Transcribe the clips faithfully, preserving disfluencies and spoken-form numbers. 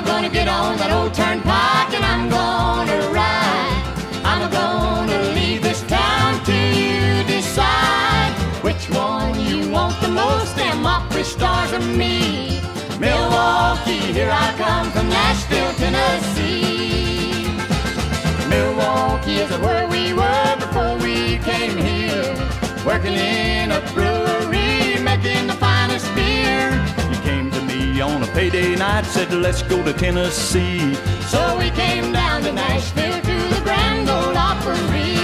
gonna get on that old turnpike and I'm gonna ride. I'm gonna leave this town till you decide which one you want the most, them Opry stars or me. Milwaukee, here I come from Nashville, Tennessee. Milwaukee is where we were before we came here, working in a brewery, making the finest beer. You came to me on a payday night, said let's go to Tennessee. So we came down to Nashville to the Grand Ole Opry.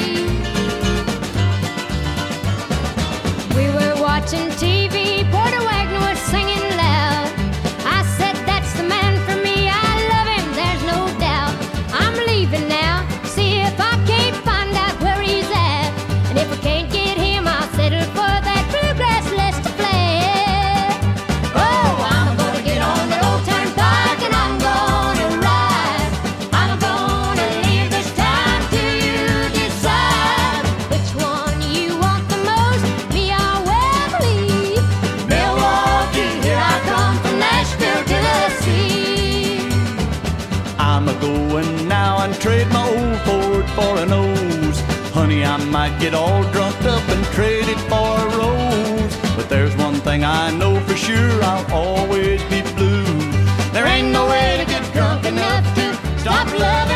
We were watching T V, Porter Wagner was singing loud. I said that's the man for me, I love him, there's no doubt. I'm leaving now, see if I can't find out where he's at. And if I can't get him, I'll settle for that bluegrass Lester Flair. Oh, I'm gonna get on the old turnpike and I'm gonna ride. I'm gonna leave this town till you decide Which one you want the most, me or Webley? Milwaukee, here I come from Nashville, Tennessee. I'm a-going now and trade my old Ford for a nose. Honey, I might get all drunk up and trade it for a rose. But there's one thing I know for sure, I'll always be blue. There ain't no way to get drunk enough to stop loving